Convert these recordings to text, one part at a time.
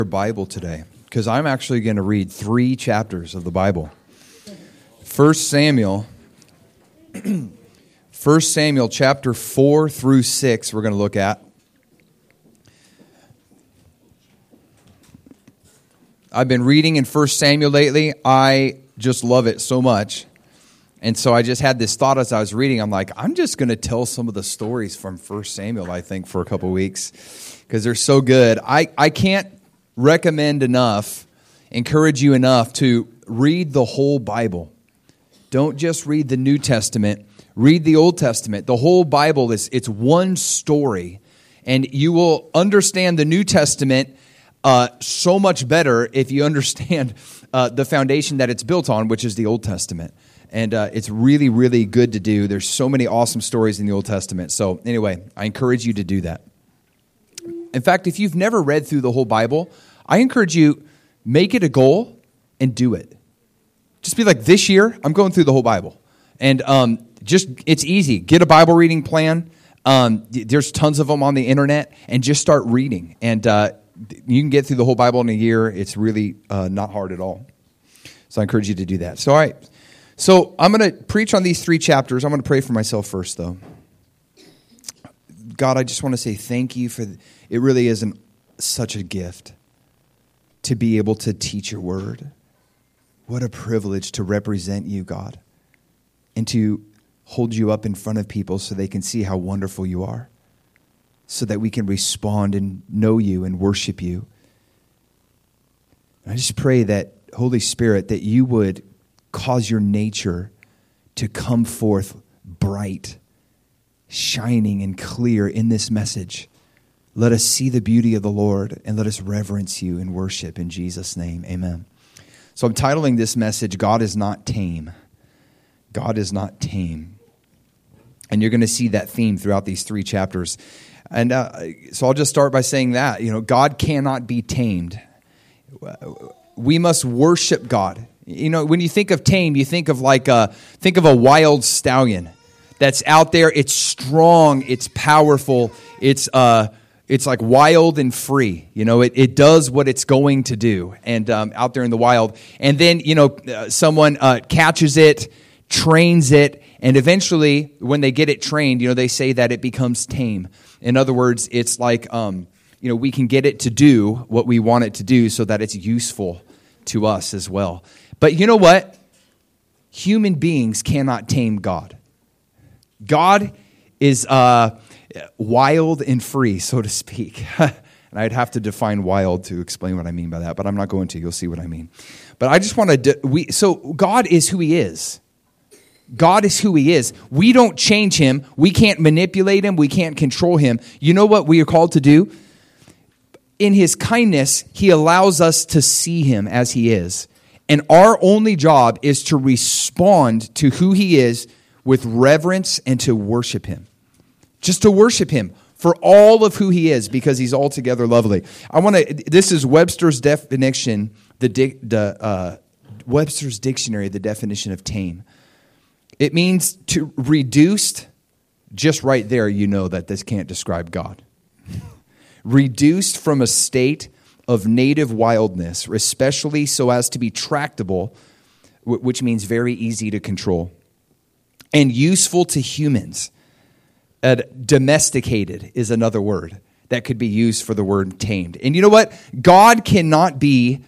Bible today, because I'm actually going to read 3 chapters of the Bible. 1 Samuel chapter 4 through 6 we're going to look at. I've been reading in 1 Samuel lately. I just love it so much. And so I just had this thought as I was reading. I'm like, I'm just going to tell some of the stories from 1 Samuel, I think, for a couple weeks, because they're so good. I can't recommend enough, encourage you enough to read the whole Bible. Don't just read the New Testament. Read the Old Testament. The whole Bible it's one story, and you will understand the New Testament so much better if you understand the foundation that it's built on, which is the Old Testament. And it's really, really good to do. There's so many awesome stories in the Old Testament. So anyway, I encourage you to do that. In fact, if you've never read through the whole Bible, I encourage you, make it a goal and do it. Just be like, this year, I'm going through the whole Bible. And it's easy. Get a Bible reading plan. There's tons of them on the internet, and just start reading. And you can get through the whole Bible in a year. It's really not hard at all. So I encourage you to do that. So, all right. So I'm going to preach on these 3 chapters. I'm going to pray for myself first, though. God, I just want to say thank you for it. Really is such a gift to be able to teach your word. What a privilege to represent you, God, and to hold you up in front of people so they can see how wonderful you are, so that we can respond and know you and worship you. And I just pray that, Holy Spirit, that you would cause your nature to come forth bright, shining and clear in this message. Let us see the beauty of the Lord, and let us reverence you and worship in Jesus' name. Amen. So I'm titling this message, God is Not Tame. God is not tame. And you're going to see that theme throughout these 3 chapters. And so I'll just start by saying that, God cannot be tamed. We must worship God. When you think of tame, you think of a wild stallion that's out there. It's strong, it's powerful, it's like wild and free. It does what it's going to do, and out there in the wild. And then someone catches it, trains it, and eventually, when they get it trained, they say that it becomes tame. In other words, it's like we can get it to do what we want it to do, so that it's useful to us as well. But you know what? Human beings cannot tame God. God is wild and free, so to speak. And I'd have to define wild to explain what I mean by that, but I'm not going to. You'll see what I mean. But I just want to... So God is who he is. God is who he is. We don't change him. We can't manipulate him. We can't control him. You know what we are called to do? In his kindness, he allows us to see him as he is. And our only job is to respond to who he is with reverence and to worship him. Just to worship him for all of who he is, because he's altogether lovely. This is Webster's definition, Webster's dictionary, the definition of tame. It means to reduced, just right there, that this can't describe God. Reduced from a state of native wildness, especially so as to be tractable, which means very easy to control, and useful to humans. Domesticated is another word that could be used for the word tamed. And you know what? God cannot be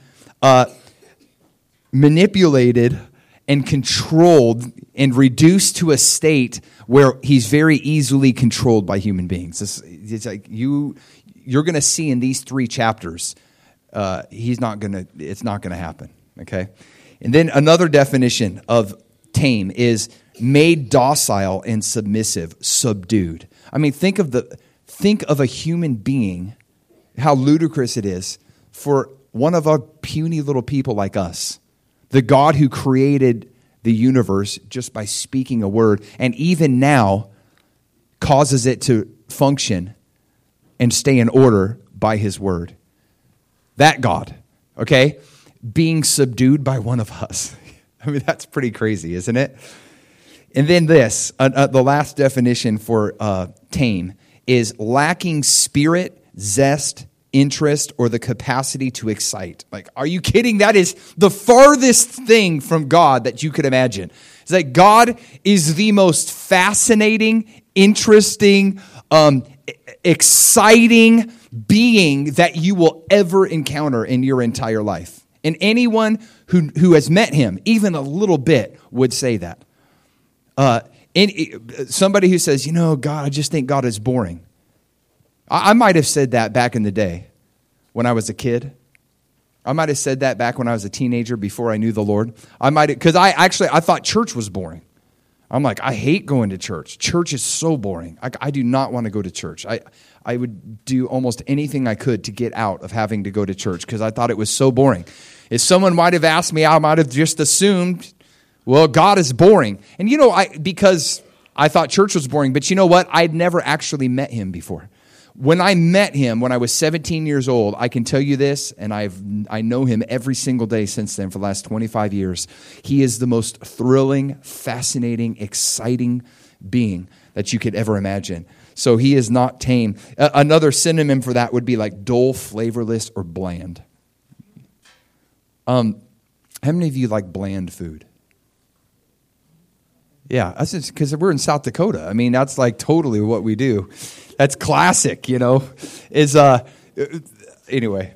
manipulated and controlled and reduced to a state where he's very easily controlled by human beings. It's like you're going to see in these 3 chapters, it's not going to happen. Okay, and then another definition of tame is made docile and submissive, subdued. I mean, think of a human being, how ludicrous it is for one of our puny little people like us, the God who created the universe just by speaking a word, and even now causes it to function and stay in order by his word. That God, okay, being subdued by one of us. I mean, that's pretty crazy, isn't it? And then this, the last definition for tame is lacking spirit, zest, interest, or the capacity to excite. Like, are you kidding? That is the farthest thing from God that you could imagine. It's like God is the most fascinating, interesting, exciting being that you will ever encounter in your entire life. And anyone who has met him, even a little bit, would say that. Somebody who says, God, I just think God is boring. I might have said that back in the day when I was a kid. I might have said that back when I was a teenager before I knew the Lord. Because I thought church was boring. I'm like, I hate going to church. Church is so boring. I do not want to go to church. I would do almost anything I could to get out of having to go to church because I thought it was so boring. If someone might have asked me, I might have just assumed, well, God is boring. And because I thought church was boring, but you know what? I'd never actually met him before. When I met him when I was 17 years old, I can tell you this, and I know him every single day since then for the last 25 years. He is the most thrilling, fascinating, exciting being that you could ever imagine. So he is not tame. Another synonym for that would be like dull, flavorless, or bland. How many of you like bland food? Yeah, that's just because we're in South Dakota. I mean, that's like totally what we do. That's classic, Anyway,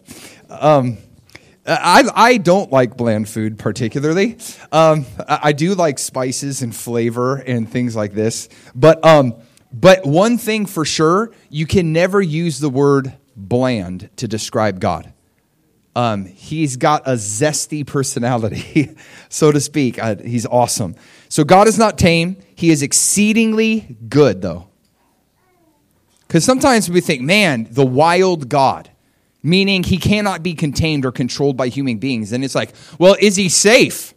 I don't like bland food particularly. I do like spices and flavor and things like this. But one thing for sure, you can never use the word bland to describe God. He's got a zesty personality, so to speak. He's awesome. So God is not tame. He is exceedingly good, though. Because sometimes we think, man, the wild God, meaning he cannot be contained or controlled by human beings. And it's like, well, is he safe?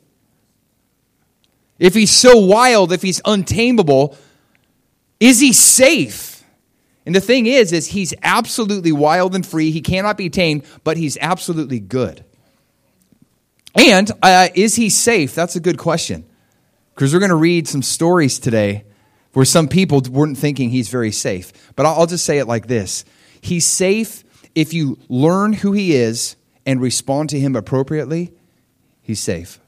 If he's so wild, if he's untamable, is he safe? And the thing is he's absolutely wild and free. He cannot be tamed, but he's absolutely good. And is he safe? That's a good question. Because we're going to read some stories today where some people weren't thinking he's very safe. But I'll just say it like this. He's safe if you learn who he is and respond to him appropriately. He's safe.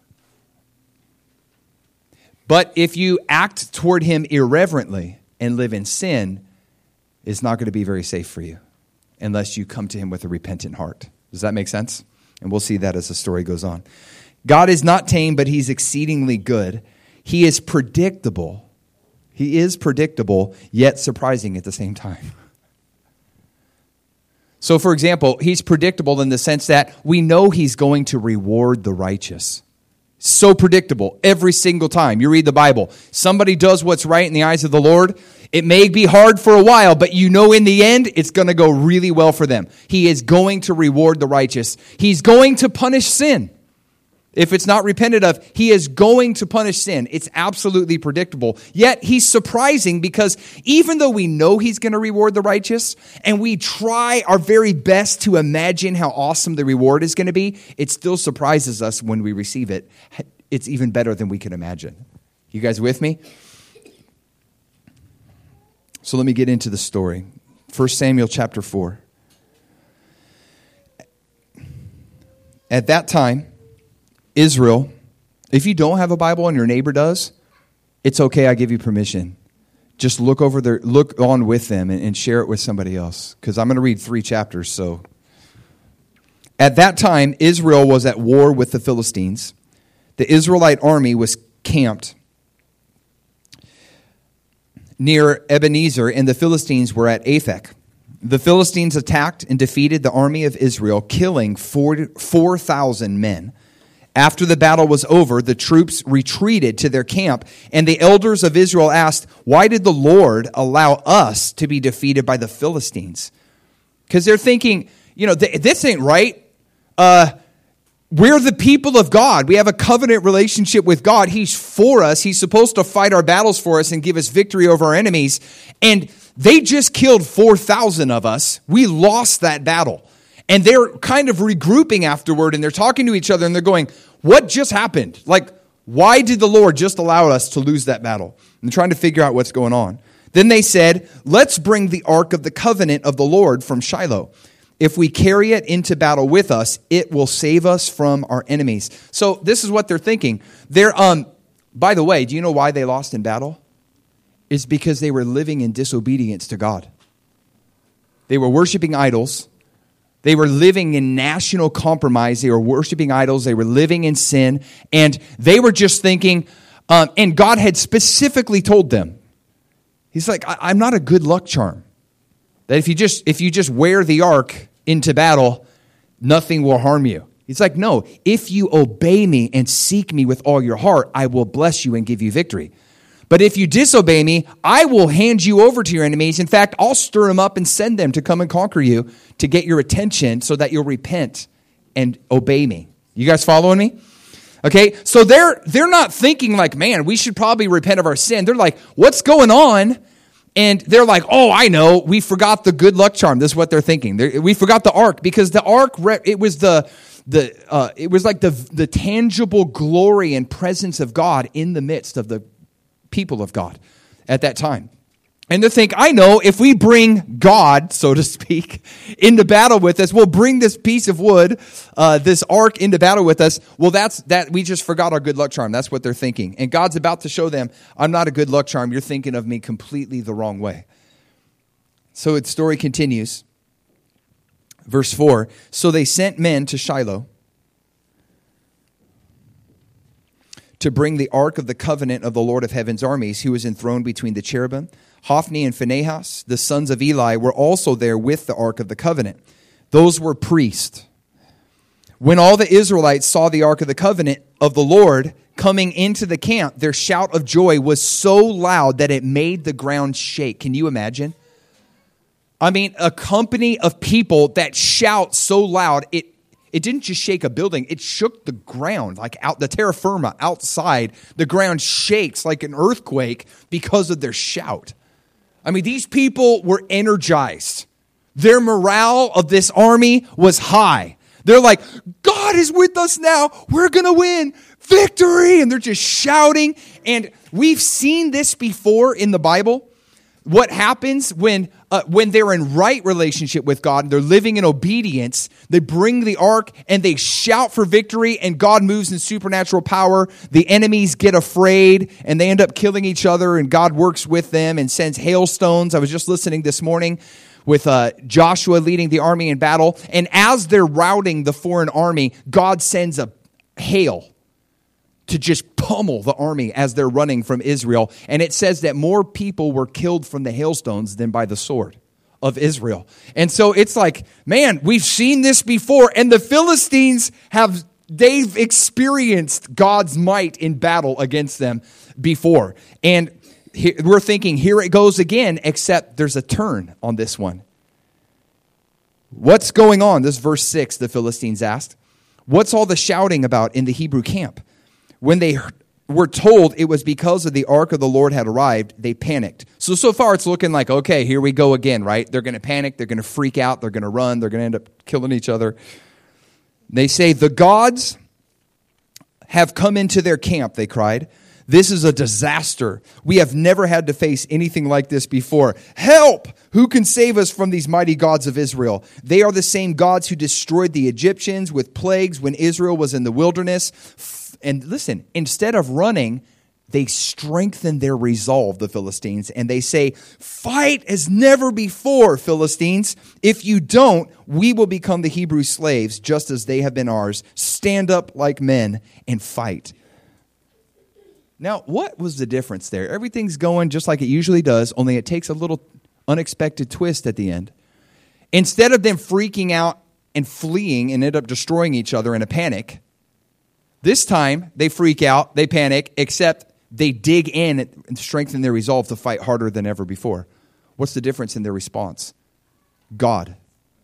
But if you act toward him irreverently and live in sin, it's not going to be very safe for you unless you come to him with a repentant heart. Does that make sense? And we'll see that as the story goes on. God is not tame, but he's exceedingly good. He is predictable. He is predictable, yet surprising at the same time. So, for example, he's predictable in the sense that we know he's going to reward the righteous. So predictable every single time. You read the Bible. Somebody does what's right in the eyes of the Lord. It may be hard for a while, but you know in the end, it's going to go really well for them. He is going to reward the righteous. He's going to punish sin. If it's not repented of, he is going to punish sin. It's absolutely predictable. Yet he's surprising because even though we know he's going to reward the righteous and we try our very best to imagine how awesome the reward is going to be, it still surprises us when we receive it. It's even better than we can imagine. You guys with me? So let me get into the story. 1 Samuel chapter 4. At that time, Israel, if you don't have a Bible and your neighbor does, it's okay, I give you permission. Just look on with them and share it with somebody else. Because I'm going to read 3 chapters. So, at that time, Israel was at war with the Philistines. The Israelite army was camped near Ebenezer, and the Philistines were at Aphek. The Philistines attacked and defeated the army of Israel, killing 4,000 men. After the battle was over, the troops retreated to their camp, and the elders of Israel asked, why did the Lord allow us to be defeated by the Philistines? Because they're thinking, this ain't right. We're the people of God. We have a covenant relationship with God. He's for us. He's supposed to fight our battles for us and give us victory over our enemies. And they just killed 4,000 of us. We lost that battle. And they're kind of regrouping afterward, and they're talking to each other, and they're going, what just happened? Like, why did the Lord just allow us to lose that battle? And they're trying to figure out what's going on. Then they said, let's bring the Ark of the Covenant of the Lord from Shiloh. If we carry it into battle with us, it will save us from our enemies. So this is what they're thinking. By the way, do you know why they lost in battle? It's because they were living in disobedience to God. They were worshiping idols. They were living in national compromise. They were worshiping idols. They were living in sin. And they were just thinking, and God had specifically told them, He's like, I'm not a good luck charm. That if you just wear the ark into battle, nothing will harm you. He's like, no, if you obey me and seek me with all your heart, I will bless you and give you victory. But if you disobey me, I will hand you over to your enemies. In fact, I'll stir them up and send them to come and conquer you to get your attention so that you'll repent and obey me. You guys following me? Okay, so they're not thinking like, man, we should probably repent of our sin. They're like, what's going on? And they're like, oh, I know, we forgot the good luck charm. This is what they're thinking. We forgot the ark, because the ark, it was it was like the tangible glory and presence of God in the midst of the people of God at that time. And they think, I know, if we bring God, so to speak, into battle with us, we'll bring this piece of wood, this ark into battle with us. Well, that we just forgot our good luck charm. That's what they're thinking. And God's about to show them, I'm not a good luck charm. You're thinking of me completely the wrong way. So its story continues. Verse 4, so they sent men to Shiloh to bring the ark of the covenant of the Lord of heaven's armies, who was enthroned between the cherubim. Hophni and Phinehas, the sons of Eli, were also there with the ark of the covenant. Those were priests. When all the Israelites saw the ark of the covenant of the Lord coming into the camp, their shout of joy was so loud that it made the ground shake. Can you imagine? I mean, a company of people that shout so loud, it didn't just shake a building, it shook the ground, like out the terra firma outside. The ground shakes like an earthquake because of their shout. I mean, these people were energized. Their morale of this army was high. They're like, God is with us now. We're going to win. Victory. And they're just shouting. And we've seen this before in the Bible. What happens when they're in right relationship with God and they're living in obedience, they bring the ark and they shout for victory, and God moves in supernatural power. The enemies get afraid and they end up killing each other, and God works with them and sends hailstones. I was just listening this morning with Joshua leading the army in battle, and as they're routing the foreign army, God sends a hail to just pummel the army as they're running from Israel. And it says that more people were killed from the hailstones than by the sword of Israel. And so it's like, man, we've seen this before. And the Philistines they've experienced God's might in battle against them before. And we're thinking, here it goes again, except there's a turn on this one. What's going on? This is verse 6, the Philistines asked. What's all the shouting about in the Hebrew camp? When they were told it was because of the ark of the Lord had arrived, they panicked. So far it's looking like, okay, here we go again, right? They're going to panic. They're going to freak out. They're going to run. They're going to end up killing each other. They say, the gods have come into their camp, they cried. This is a disaster. We have never had to face anything like this before. Help! Who can save us from these mighty gods of Israel? They are the same gods who destroyed the Egyptians with plagues when Israel was in the wilderness. And listen, instead of running, they strengthen their resolve, the Philistines, and they say, fight as never before, Philistines. If you don't, we will become the Hebrew slaves, just as they have been ours. Stand up like men and fight. Now, what was the difference there? Everything's going just like it usually does, only it takes a little unexpected twist at the end. Instead of them freaking out and fleeing and end up destroying each other in a panic, this time they freak out, they panic, except they dig in and strengthen their resolve to fight harder than ever before. What's the difference in their response? God.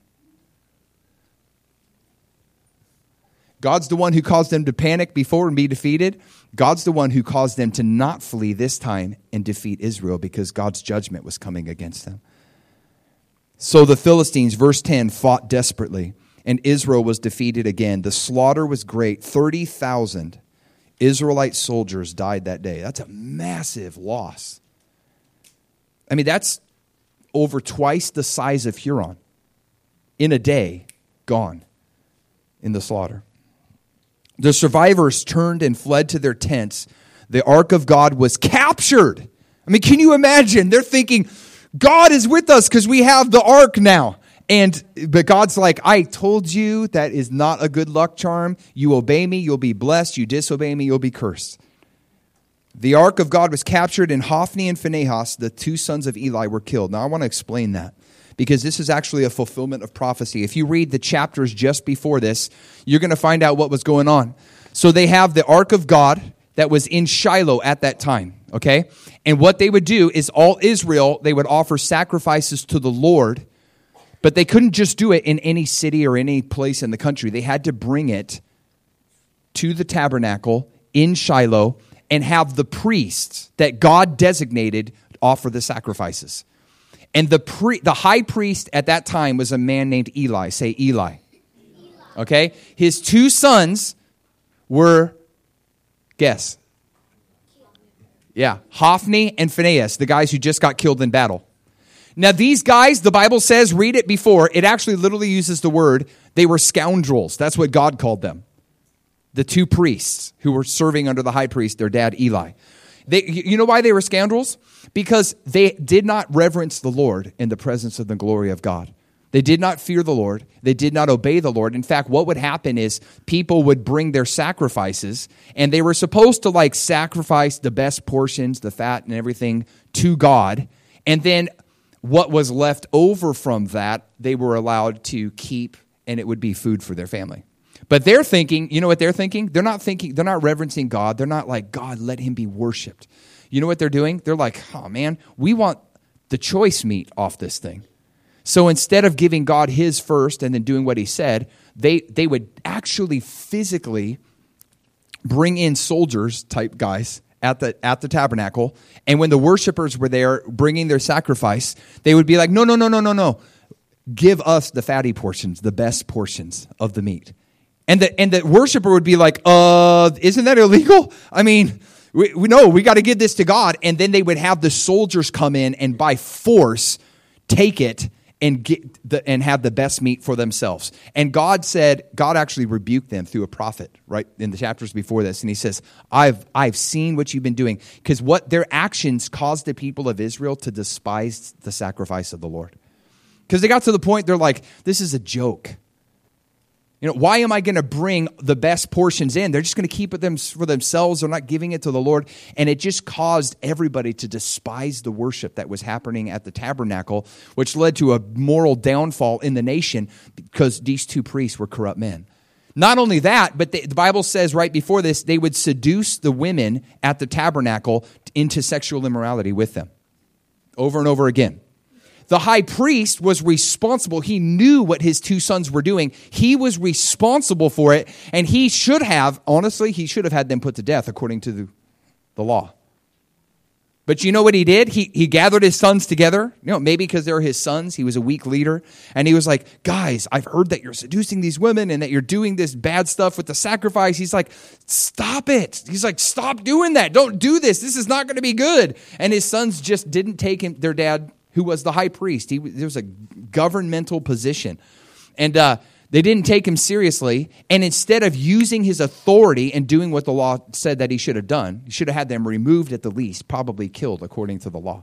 God's the one who caused them to panic before and be defeated. God's the one who caused them to not flee this time and defeat Israel, because God's judgment was coming against them. So the Philistines, verse 10, fought desperately, and Israel was defeated again. The slaughter was great. 30,000 Israelite soldiers died that day. That's a massive loss. I mean, that's over twice the size of Huron. in a day, gone in the slaughter. The survivors turned and fled to their tents. The ark of God was captured. I mean, can you imagine? They're thinking, God is with us because we have the ark now. But God's like, I told you that is not a good luck charm. You obey me, you'll be blessed. You disobey me, you'll be cursed. The ark of God was captured, and Hophni and Phinehas, the two sons of Eli, were killed. Now, I want to explain that because this is actually a fulfillment of prophecy. If you read the chapters just before this, you're going to find out what was going on. So they have the ark of God that was in Shiloh at that time, okay? And what they would do is all Israel, they would offer sacrifices to the Lord, but they couldn't just do it in any city or any place in the country. They had to bring it to the tabernacle in Shiloh and have the priests that God designated offer the sacrifices. And the high priest at that time was a man named Eli. Say Eli. Okay? His two sons were, guess. Yeah, Hophni and Phinehas, the guys who just got killed in battle. Now these guys, the Bible says, read it before, it actually literally uses the word, they were scoundrels. That's what God called them. The two priests who were serving under the high priest, their dad Eli. You know why they were scoundrels? Because they did not reverence the Lord in the presence of the glory of God. They did not fear the Lord. They did not obey the Lord. In fact, what would happen is people would bring their sacrifices, and they were supposed to sacrifice the best portions, the fat and everything, to God. And then what was left over from that, they were allowed to keep, and it would be food for their family. But they're thinking, you know what they're thinking? They're not reverencing God. They're not like, God, let him be worshiped. You know what they're doing? They're like, oh man, we want the choice meat off this thing. So instead of giving God his first and then doing what he said, they would actually physically bring in soldiers type guys at the tabernacle. And when the worshipers were there bringing their sacrifice, they would be like, no. Give us the fatty portions, the best portions of the meat. And the worshiper would be like, isn't that illegal? I mean, we got to give this to God. And then they would have the soldiers come in and by force take it and have the best meat for themselves. And God actually rebuked them through a prophet, right, in the chapters before this. And he says, I've seen what you've been doing. Because what their actions caused the people of Israel to despise the sacrifice of the Lord. Because they got to the point, they're like, this is a joke. Why am I going to bring the best portions in? They're just going to keep it for themselves. They're not giving it to the Lord. And it just caused everybody to despise the worship that was happening at the tabernacle, which led to a moral downfall in the nation because these two priests were corrupt men. Not only that, but the Bible says right before this, they would seduce the women at the tabernacle into sexual immorality with them over and over again. The high priest was responsible. He knew what his two sons were doing. He was responsible for it, and he should have had them put to death according to the law. But you know what he did? He gathered his sons together. Maybe because they're his sons. He was a weak leader. And he was like, guys, I've heard that you're seducing these women and that you're doing this bad stuff with the sacrifice. He's like, stop it. He's like, stop doing that. Don't do this. This is not going to be good. And his sons just didn't take their dad, who was the high priest. There was a governmental position. And they didn't take him seriously. And instead of using his authority and doing what the law said that he should have done, he should have had them removed at the least, probably killed according to the law.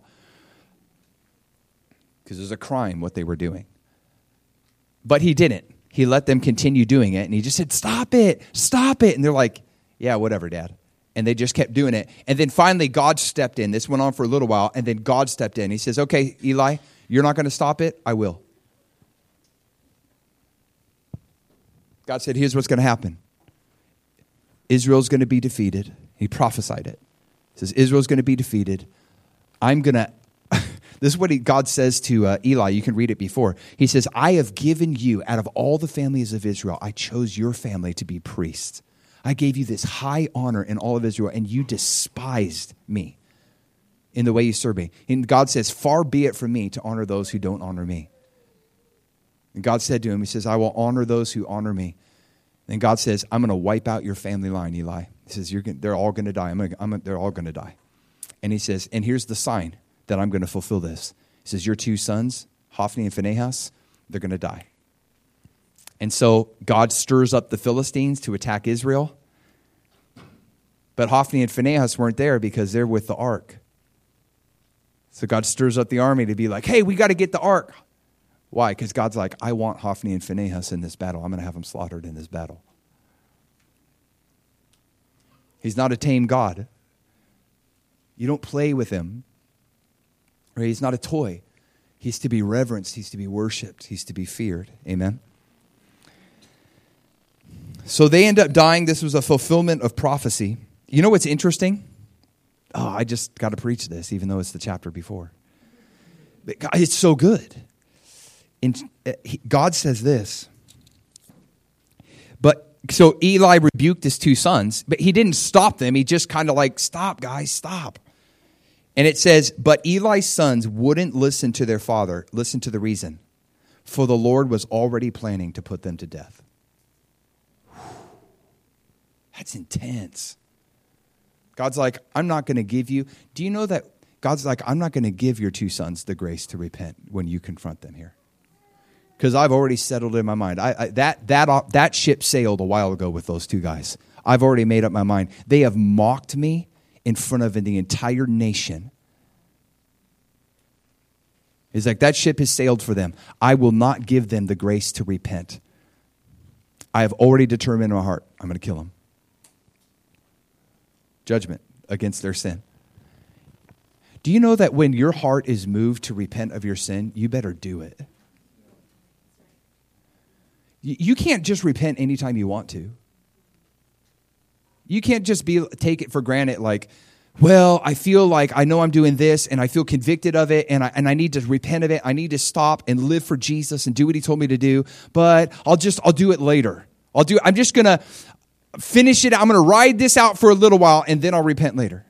Because there's a crime what they were doing. But he didn't. He let them continue doing it. And he just said, stop it. And they're like, yeah, whatever, Dad. And they just kept doing it. And then finally, God stepped in. This went on for a little while. And then God stepped in. He says, okay, Eli, you're not going to stop it? I will. God said, here's what's going to happen. Israel's going to be defeated. He prophesied it. He says, Israel's going to be defeated. I'm going to... This is what God says to Eli. You can read it before. He says, I have given you, out of all the families of Israel, I chose your family to be priests. I gave you this high honor in all of Israel, and you despised me in the way you serve me. And God says, far be it from me to honor those who don't honor me. And God said to him, he says, I will honor those who honor me. And God says, I'm going to wipe out your family line, Eli. He says, they're all going to die. They're all going to die. And he says, and here's the sign that I'm going to fulfill this. He says, your two sons, Hophni and Phinehas, they're going to die. And so God stirs up the Philistines to attack Israel. But Hophni and Phinehas weren't there because they're with the ark. So God stirs up the army to be like, hey, we got to get the ark. Why? Because God's like, I want Hophni and Phinehas in this battle. I'm going to have them slaughtered in this battle. He's not a tame God. You don't play with him. Right? He's not a toy. He's to be reverenced. He's to be worshipped. He's to be feared. Amen. So they end up dying. This was a fulfillment of prophecy. You know what's interesting? Oh, I just got to preach this, even though it's the chapter before. But God, it's so good. God says this. So Eli rebuked his two sons, but he didn't stop them. He just kind of like, stop, guys, stop. And it says, but Eli's sons wouldn't listen to their father. Listen to the reason. For the Lord was already planning to put them to death. That's intense. God's like, I'm not going to give you. Do you know that God's like, I'm not going to give your two sons the grace to repent when you confront them here? Because I've already settled in my mind. That ship sailed a while ago with those two guys. I've already made up my mind. They have mocked me in front of the entire nation. It's like that ship has sailed for them. I will not give them the grace to repent. I have already determined in my heart, I'm going to kill them. Judgment against their sin. Do you know that when your heart is moved to repent of your sin, you better do it? You can't just repent anytime you want to. You can't just take it for granted like, well, I feel like I know I'm doing this and I feel convicted of it and I need to repent of it. I need to stop and live for Jesus and do what he told me to do, but I'll do it later. I'm just going to finish it. I'm going to ride this out for a little while and then I'll repent later.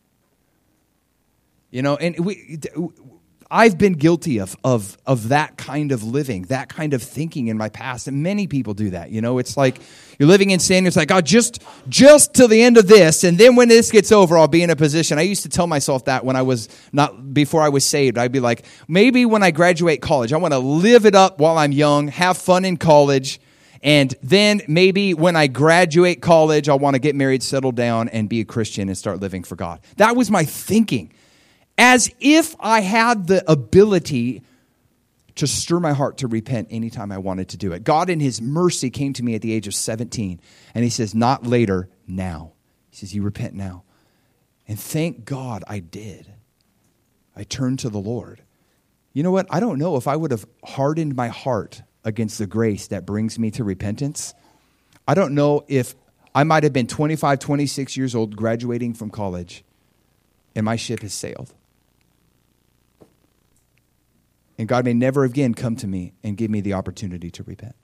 You know, and I've been guilty of that kind of living, that kind of thinking in my past. And many people do that. You know, it's like you're living in sin. It's like, God, just till the end of this. And then when this gets over, I'll be in a position. I used to tell myself that before I was saved. I'd be like, maybe when I graduate college, I want to live it up while I'm young, have fun in college. And then maybe when I graduate college, I'll want to get married, settle down, and be a Christian and start living for God. That was my thinking. As if I had the ability to stir my heart to repent anytime I wanted to do it. God in his mercy came to me at the age of 17. And he says, not later, now. He says, you repent now. And thank God I did. I turned to the Lord. You know what? I don't know if I would have hardened my heart against the grace that brings me to repentance. I don't know if I might have been 25, 26 years old, graduating from college, and my ship has sailed. And God may never again come to me and give me the opportunity to repent.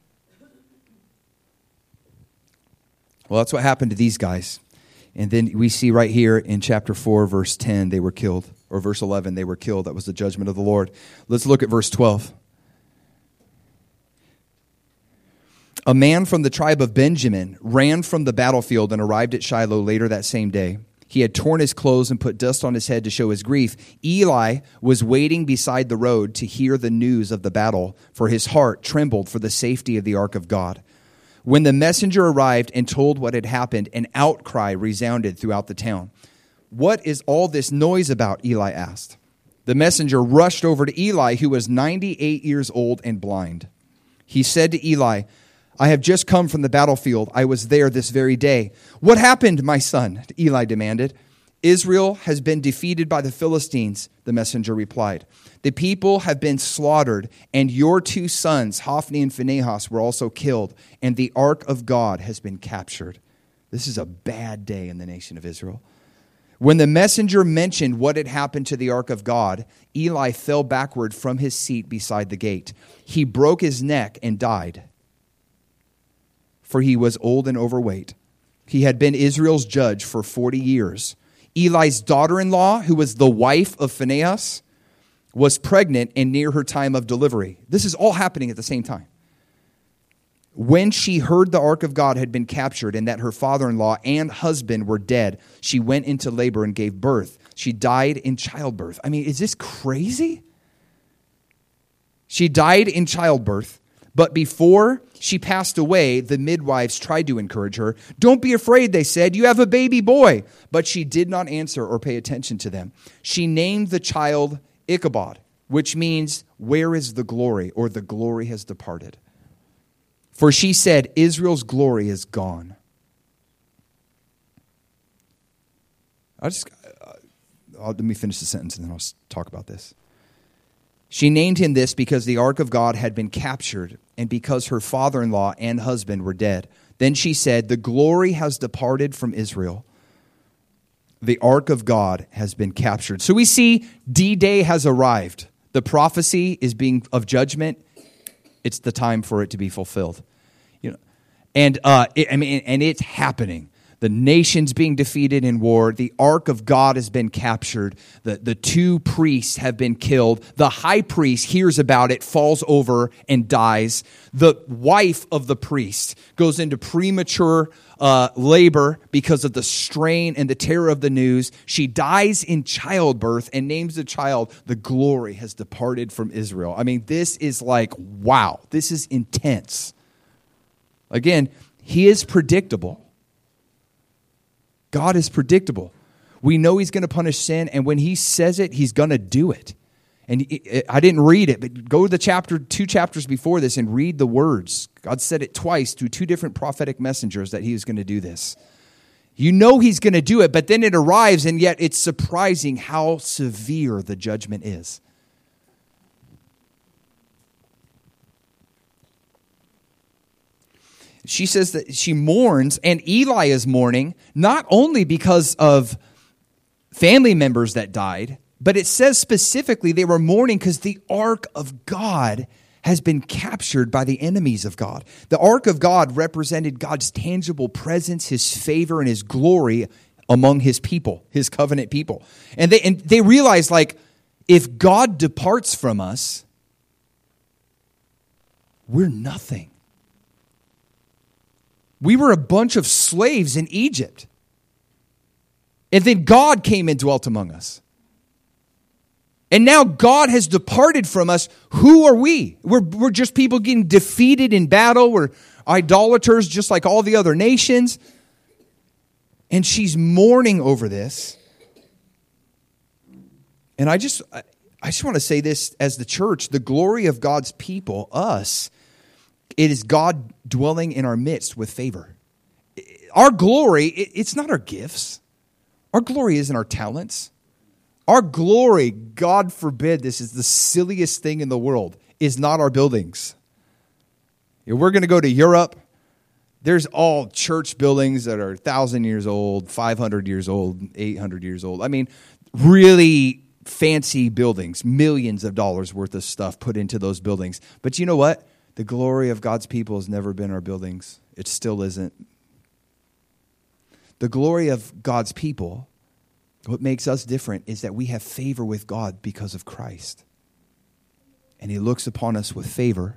Well, that's what happened to these guys. And then we see right here in chapter 4, verse 10, they were killed. Or verse 11, they were killed. That was the judgment of the Lord. Let's look at verse 12. A man from the tribe of Benjamin ran from the battlefield and arrived at Shiloh later that same day. He had torn his clothes and put dust on his head to show his grief. Eli was waiting beside the road to hear the news of the battle, for his heart trembled for the safety of the ark of God. When the messenger arrived and told what had happened, an outcry resounded throughout the town. What is all this noise about? Eli asked. The messenger rushed over to Eli, who was 98 years old and blind. He said to Eli, I have just come from the battlefield. I was there this very day. What happened, my son? Eli demanded. Israel has been defeated by the Philistines, the messenger replied. The people have been slaughtered, and your two sons, Hophni and Phinehas, were also killed, and the ark of God has been captured. This is a bad day in the nation of Israel. When the messenger mentioned what had happened to the ark of God, Eli fell backward from his seat beside the gate. He broke his neck and died, for he was old and overweight. He had been Israel's judge for 40 years. Eli's daughter-in-law, who was the wife of Phinehas, was pregnant and near her time of delivery. This is all happening at the same time. When she heard the ark of God had been captured and that her father-in-law and husband were dead, she went into labor and gave birth. She died in childbirth. I mean, is this crazy? She died in childbirth, but before she passed away, the midwives tried to encourage her. "Don't be afraid," they said. "You have a baby boy." But she did not answer or pay attention to them. She named the child Ichabod, which means, "Where is the glory?" or "The glory has departed." For she said, "Israel's glory is gone." Let me finish the sentence and then I'll talk about this. She named him this because the ark of God had been captured and because her father-in-law and husband were dead. Then she said, "The glory has departed from Israel. The ark of God has been captured." So we see D-Day has arrived. The prophecy is being of judgment. It's the time for it to be fulfilled. And it's happening. The nation's being defeated in war. The ark of God has been captured. The two priests have been killed. The high priest hears about it, falls over, and dies. The wife of the priest goes into premature labor because of the strain and the terror of the news. She dies in childbirth and names the child, "The glory has departed from Israel." I mean, this is like, wow, this is intense. Again, he is predictable. God is predictable. We know he's going to punish sin, and when he says it, he's going to do it. And I didn't read it, but go to the 2 chapters before this and read the words. God said it twice through 2 different prophetic messengers that he was going to do this. You know he's going to do it, but then it arrives, and yet it's surprising how severe the judgment is. She says that she mourns, and Eli is mourning, not only because of family members that died, but it says specifically they were mourning because the ark of God has been captured by the enemies of God. The ark of God represented God's tangible presence, his favor, and his glory among his people, his covenant people. And they realized, like, if God departs from us, we're nothing. We were a bunch of slaves in Egypt. And then God came and dwelt among us. And now God has departed from us. Who are we? We're just people getting defeated in battle. We're idolaters just like all the other nations. And she's mourning over this. And I just want to say this as the church, the glory of God's people, us, it is God dwelling in our midst with favor. Our glory, it's not our gifts. Our glory isn't our talents. Our glory, God forbid, this is the silliest thing in the world, is not our buildings. We're going to go to Europe. There's all church buildings that are 1,000 years old, 500 years old, 800 years old. I mean, really fancy buildings, millions of dollars worth of stuff put into those buildings. But you know what? The glory of God's people has never been our buildings. It still isn't. The glory of God's people, what makes us different is that we have favor with God because of Christ. And he looks upon us with favor.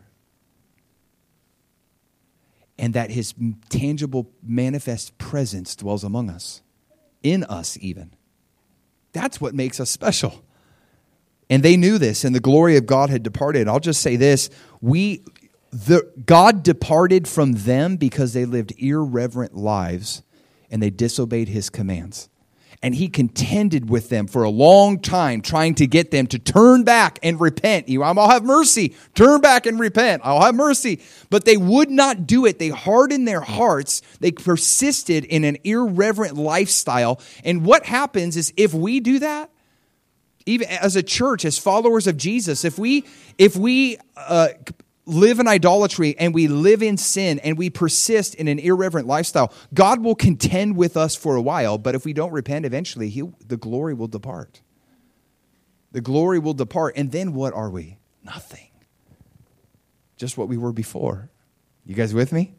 And that his tangible, manifest presence dwells among us. In us even. That's what makes us special. And they knew this, and the glory of God had departed. I'll just say this. God departed from them because they lived irreverent lives and they disobeyed his commands. And he contended with them for a long time, trying to get them to turn back and repent. I'll have mercy. Turn back and repent. I'll have mercy. But they would not do it. They hardened their hearts. They persisted in an irreverent lifestyle. And what happens is if we do that, even as a church, as followers of Jesus, if we live in idolatry and we live in sin and we persist in an irreverent lifestyle, God will contend with us for a while, but if we don't repent, eventually the glory will depart. The glory will depart, and then what are we? Nothing. Just what we were before. You guys with me?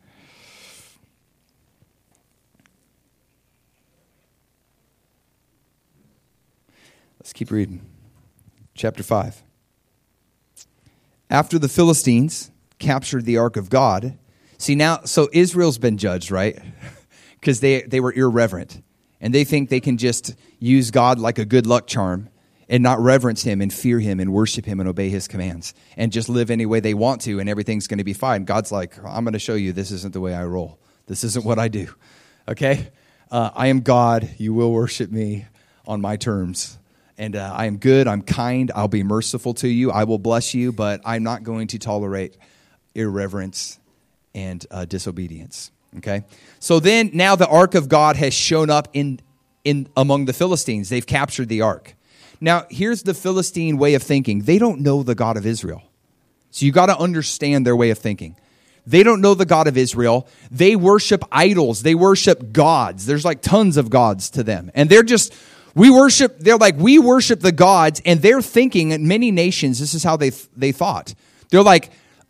Let's keep reading. Chapter 5. After the Philistines captured the ark of God, so Israel's been judged, right? Because they were irreverent. And they think they can just use God like a good luck charm and not reverence him and fear him and worship him and obey his commands and just live any way they want to and everything's going to be fine. God's like, I'm going to show you this isn't the way I roll. This isn't what I do. Okay? I am God. You will worship me on my terms. And I am good. I'm kind. I'll be merciful to you. I will bless you, but I'm not going to tolerate irreverence and disobedience. Okay? So then now the ark of God has shown up in among the Philistines. They've captured the ark. Now, here's the Philistine way of thinking. They don't know the God of Israel. So you got to understand their way of thinking. They don't know the God of Israel. They worship idols. They worship gods. There's like tons of gods to them. And they're we worship the gods, and they're thinking in many nations, this is how they thought. They're like,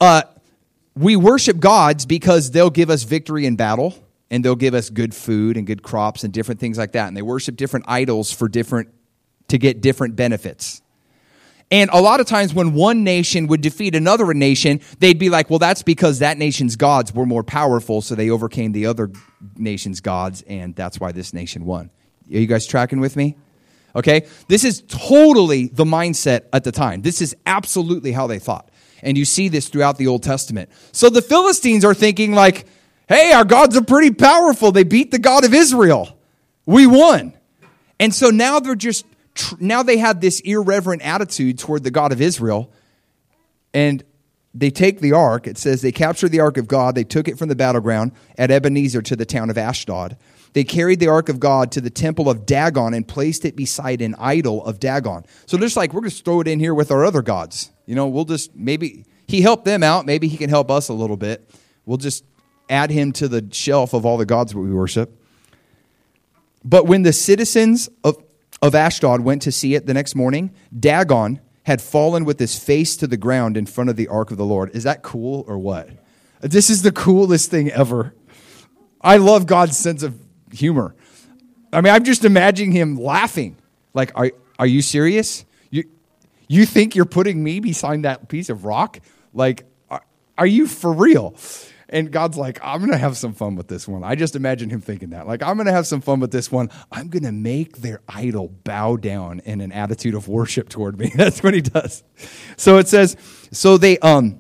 we worship gods because they'll give us victory in battle, and they'll give us good food and good crops and different things like that. And they worship different idols to get different benefits. And a lot of times when one nation would defeat another nation, they'd be like, well, that's because that nation's gods were more powerful, so they overcame the other nation's gods, and that's why this nation won. Are you guys tracking with me? Okay? This is totally the mindset at the time. This is absolutely how they thought. And you see this throughout the Old Testament. So the Philistines are thinking like, hey, our gods are pretty powerful. They beat the God of Israel. We won. And so now now they have this irreverent attitude toward the God of Israel, and they take the ark. It says they captured the ark of God. They took it from the battleground at Ebenezer to the town of Ashdod. They carried the ark of God to the temple of Dagon and placed it beside an idol of Dagon. So they're just like, we're going to throw it in here with our other gods. Maybe he helped them out. Maybe he can help us a little bit. We'll just add him to the shelf of all the gods we worship. But when the citizens of Ashdod went to see it the next morning, Dagon had fallen with his face to the ground in front of the ark of the Lord. Is that cool or what? This is the coolest thing ever. I love God's sense of humor. I mean, I'm just imagining him laughing. Like, are you serious? You think you're putting me beside that piece of rock? Like, are you for real? And God's like, I'm going to have some fun with this one. I just imagine him thinking that. Like, I'm going to have some fun with this one. I'm going to make their idol bow down in an attitude of worship toward me. That's what he does. So it says, so they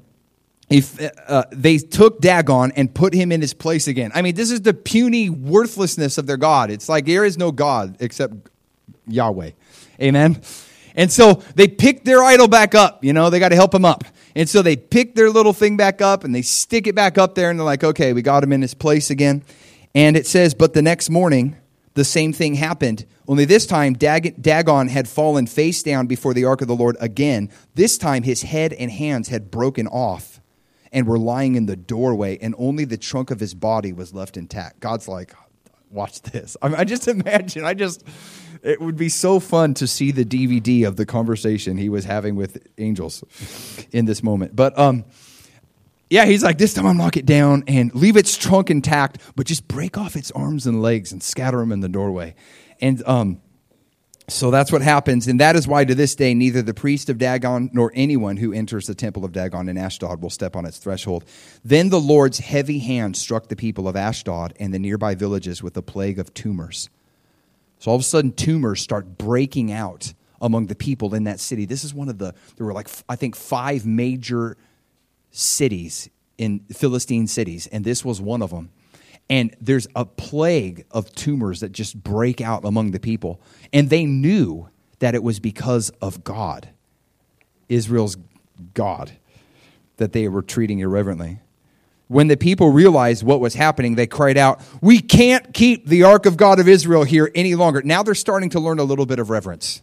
took Dagon and put him in his place again. I mean, this is the puny worthlessness of their God. It's like there is no God except Yahweh. Amen? And so they picked their idol back up. They got to help him up. And so they pick their little thing back up and they stick it back up there and they're like, okay, we got him in his place again. And it says, but the next morning, the same thing happened. Only this time, Dagon had fallen face down before the ark of the Lord again. This time, his head and hands had broken off and were lying in the doorway, and only the trunk of his body was left intact. God's like, watch this. I just imagine, it would be so fun to see the DVD of the conversation he was having with angels in this moment. But he's like, this time I'll knock it down and leave its trunk intact, but just break off its arms and legs and scatter them in the doorway. And so that's what happens. And that is why to this day, neither the priest of Dagon nor anyone who enters the temple of Dagon in Ashdod will step on its threshold. Then the Lord's heavy hand struck the people of Ashdod and the nearby villages with a plague of tumors. So all of a sudden, tumors start breaking out among the people in that city. This is there were like, I think, 5 major cities in Philistine cities, and this was one of them. And there's a plague of tumors that just break out among the people. And they knew that it was because of God, Israel's God, that they were treating irreverently. When the people realized what was happening, they cried out, we can't keep the ark of God of Israel here any longer. Now they're starting to learn a little bit of reverence.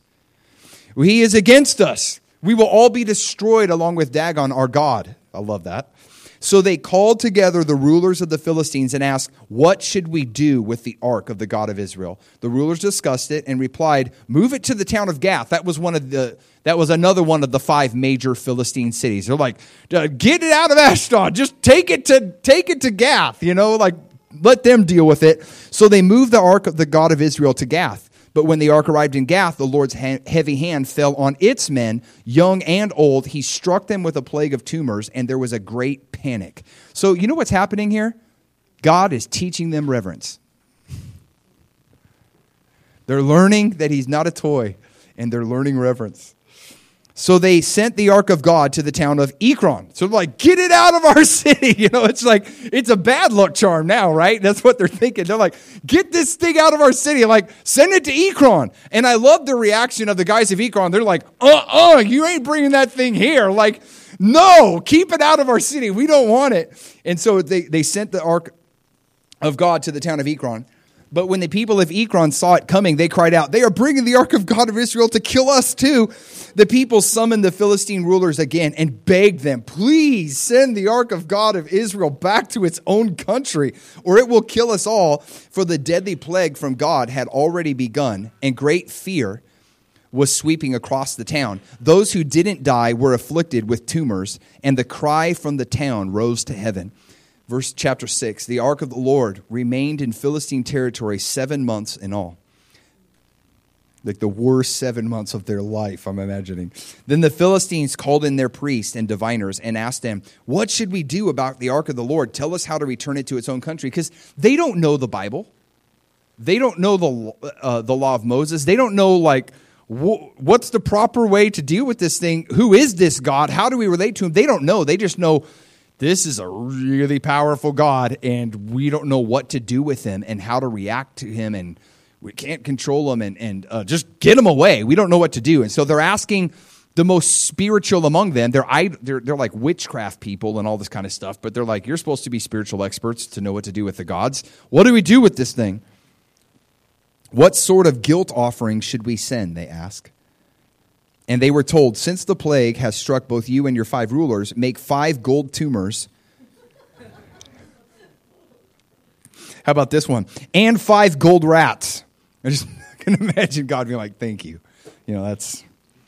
He is against us. We will all be destroyed along with Dagon, our God. I love that. So they called together the rulers of the Philistines and asked, what should we do with the ark of the God of Israel? The rulers discussed it and replied, move it to the town of Gath. That was another one of the 5 major Philistine cities. They're like, get it out of Ashdod. Just take it to Gath, let them deal with it. So they moved the ark of the God of Israel to Gath. But when the ark arrived in Gath, the Lord's heavy hand fell on its men, young and old. He struck them with a plague of tumors, and there was a great panic. So you know what's happening here? God is teaching them reverence. They're learning that he's not a toy. and they're learning reverence. So they sent the ark of God to the town of Ekron. So they're like, get it out of our city. It's like, it's a bad luck charm now, right? That's what they're thinking. They're like, get this thing out of our city. Like, send it to Ekron. And I love the reaction of the guys of Ekron. They're like, you ain't bringing that thing here. Like, no, keep it out of our city. We don't want it. And so they sent the ark of God to the town of Ekron. But when the people of Ekron saw it coming, they cried out, they are bringing the ark of God of Israel to kill us too. The people summoned the Philistine rulers again and begged them, please send the ark of God of Israel back to its own country, or it will kill us all. For the deadly plague from God had already begun, and great fear was sweeping across the town. Those who didn't die were afflicted with tumors, and the cry from the town rose to heaven. Verse chapter 6, the ark of the Lord remained in Philistine territory 7 months in all. Like the worst 7 months of their life, I'm imagining. Then the Philistines called in their priests and diviners and asked them, what should we do about the ark of the Lord? Tell us how to return it to its own country. Because they don't know the Bible. They don't know the law of Moses. They don't know, like, what's the proper way to deal with this thing? Who is this God? How do we relate to him? They don't know. They just know this is a really powerful God, and we don't know what to do with him and how to react to him, and we can't control him, and just get him away. We don't know what to do. And so they're asking the most spiritual among them. They're like witchcraft people and all this kind of stuff, but they're like, you're supposed to be spiritual experts to know what to do with the gods. What do we do with this thing? What sort of guilt offering should we send, they ask. And they were told, since the plague has struck both you and your 5 rulers, make 5 gold tumors. How about this one? And 5 gold rats. I just can imagine God being like, thank you. That's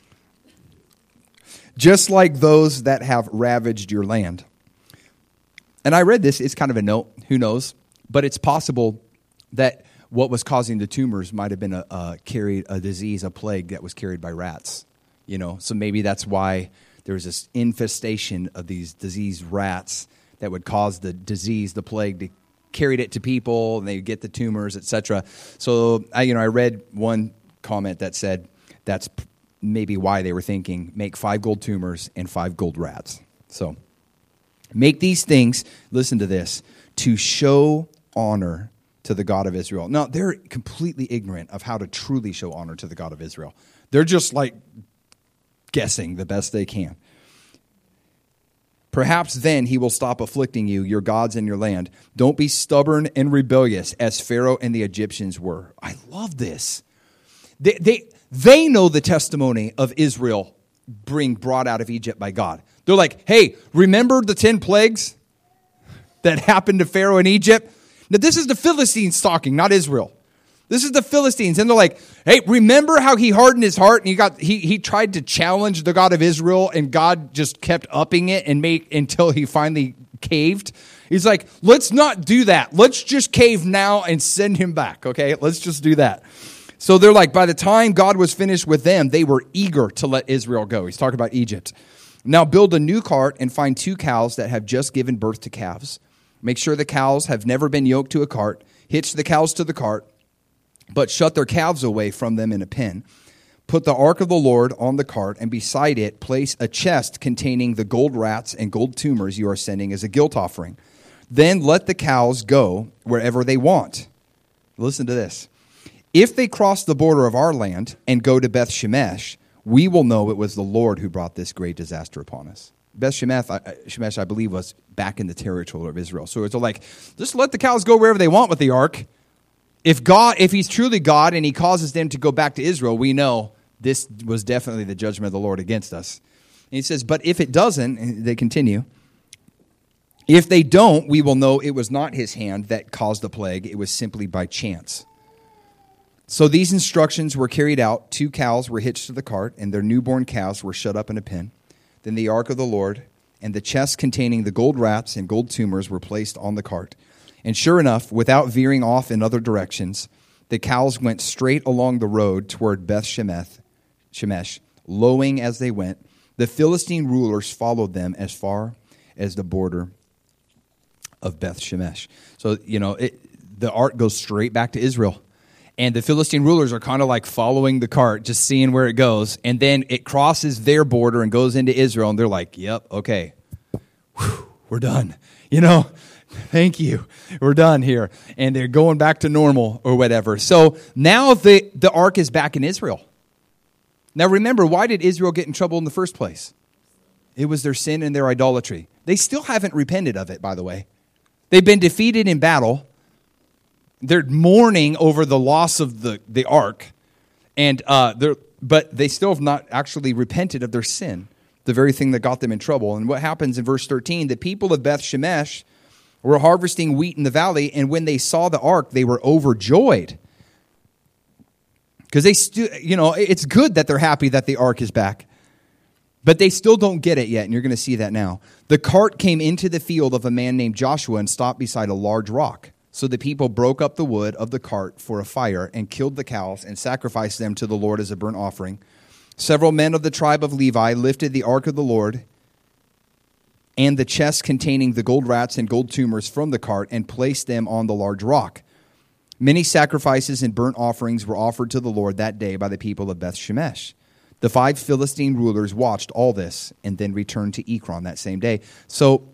just like those that have ravaged your land. And I read this. It's kind of a note. Who knows? But it's possible that what was causing the tumors might have been a disease, a plague that was carried by rats. So maybe that's why there was this infestation of these diseased rats that would cause the disease, the plague, to carry it to people, and they get the tumors, etc. So I read one comment that said that's maybe why they were thinking make 5 gold tumors and 5 gold rats. So make these things, listen to this, to show honor to the God of Israel. Now, they're completely ignorant of how to truly show honor to the God of Israel. They're just like guessing the best they can. Perhaps then he will stop afflicting you, your gods, and your land. Don't be stubborn and rebellious as Pharaoh and the Egyptians were. I love this. They know the testimony of Israel being brought out of Egypt by God. They're like, hey, remember the 10 plagues that happened to Pharaoh in Egypt? Now, this is the Philistines talking, not Israel. This is the Philistines. And they're like, hey, remember how he hardened his heart and he tried to challenge the God of Israel, and God just kept upping it until he finally caved? He's like, let's not do that. Let's just cave now and send him back, okay? Let's just do that. So they're like, by the time God was finished with them, they were eager to let Israel go. He's talking about Egypt. Now build a new cart and find 2 cows that have just given birth to calves. Make sure the cows have never been yoked to a cart. Hitch the cows to the cart, but shut their calves away from them in a pen. Put the ark of the Lord on the cart, and beside it place a chest containing the gold rats and gold tumors you are sending as a guilt offering. Then let the cows go wherever they want. Listen to this. If they cross the border of our land and go to Beth Shemesh, we will know it was the Lord who brought this great disaster upon us. Beth Shemesh, I believe, was back in the territory of Israel. So it's like, just let the cows go wherever they want with the ark. If he's truly God and he causes them to go back to Israel, we know this was definitely the judgment of the Lord against us. And he says, but if it doesn't, and they continue, if they don't, we will know it was not his hand that caused the plague. It was simply by chance. So these instructions were carried out. 2 cows were hitched to the cart, and their newborn calves were shut up in a pen. Then the ark of the Lord and the chest containing the gold rats and gold tumors were placed on the cart. And sure enough, without veering off in other directions, the cows went straight along the road toward Beth Shemesh, lowing as they went. The Philistine rulers followed them as far as the border of Beth Shemesh. So, the ark goes straight back to Israel. And the Philistine rulers are kind of like following the cart, just seeing where it goes. And then it crosses their border and goes into Israel. And they're like, yep, okay, whew, we're done. Thank you. We're done here. And they're going back to normal or whatever. So now the ark is back in Israel. Now remember, why did Israel get in trouble in the first place? It was their sin and their idolatry. They still haven't repented of it, by the way. They've been defeated in battle. They're mourning over the loss of the ark, but they still have not actually repented of their sin, the very thing that got them in trouble. And what happens in verse 13, the people of Beth Shemesh were harvesting wheat in the valley, and when they saw the ark, they were overjoyed. Because it's good that they're happy that the ark is back. But they still don't get it yet, and you're going to see that now. The cart came into the field of a man named Joshua and stopped beside a large rock. So the people broke up the wood of the cart for a fire and killed the cows and sacrificed them to the Lord as a burnt offering. Several men of the tribe of Levi lifted the ark of the Lord and the chest containing the gold rats and gold tumors from the cart and placed them on the large rock. Many sacrifices and burnt offerings were offered to the Lord that day by the people of Beth Shemesh. The 5 Philistine rulers watched all this and then returned to Ekron that same day. So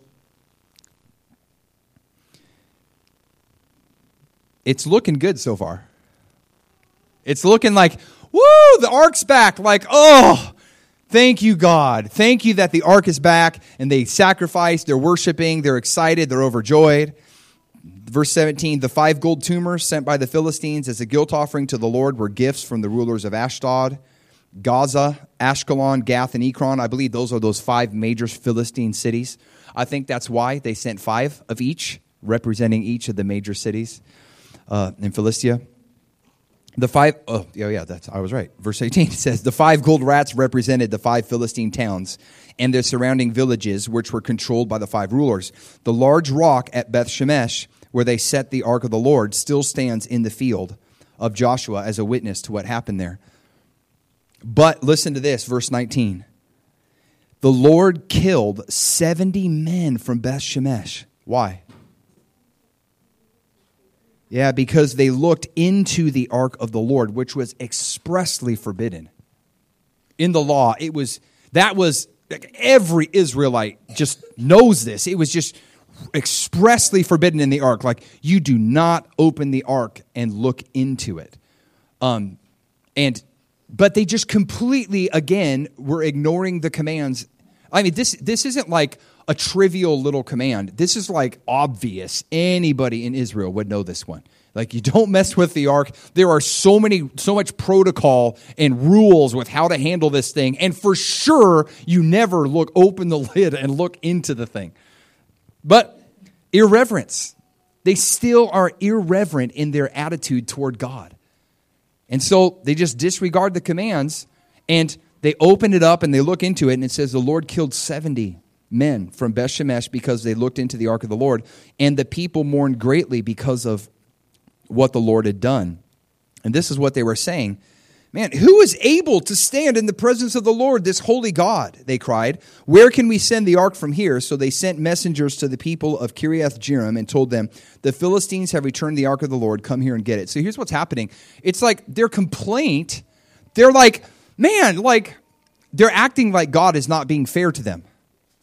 it's looking good so far. It's looking like, woo, the ark's back. Like, oh, thank you, God. Thank you that the ark is back. And they sacrificed, they're worshiping, they're excited, they're overjoyed. Verse 17, the 5 gold tumors sent by the Philistines as a guilt offering to the Lord were gifts from the rulers of Ashdod, Gaza, Ashkelon, Gath, and Ekron. I believe those are those 5 major Philistine cities. I think that's why they sent 5 of each, representing each of the major cities in Philistia. I was right. Verse 18 says, the 5 gold rats represented the 5 Philistine towns and their surrounding villages, which were controlled by the 5 rulers. The large rock at Beth Shemesh, where they set the ark of the Lord, still stands in the field of Joshua as a witness to what happened there. But listen to this, verse 19. The Lord killed 70 men from Beth Shemesh. Why? Yeah, because they looked into the ark of the Lord, which was expressly forbidden. In the law, every Israelite just knows this. It was just expressly forbidden in the ark. Like, you do not open the ark and look into it. But they just completely, again, were ignoring the commands. I mean, this isn't like a trivial little command. This is like obvious. Anybody in Israel would know this one. Like, you don't mess with the ark. There are so much protocol and rules with how to handle this thing. And for sure, you never open the lid and look into the thing. But irreverence. They still are irreverent in their attitude toward God. And so they just disregard the commands, and they open it up and they look into it, and it says the Lord killed 70 men from Beth Shemesh because they looked into the ark of the Lord, and the people mourned greatly because of what the Lord had done. And this is what they were saying. Man, who is able to stand in the presence of the Lord, this holy God? They cried. Where can we send the ark from here? So they sent messengers to the people of Kiriath Jearim and told them, the Philistines have returned the ark of the Lord. Come here and get it. So here's what's happening. It's like their complaint. They're like, man, like they're acting like God is not being fair to them.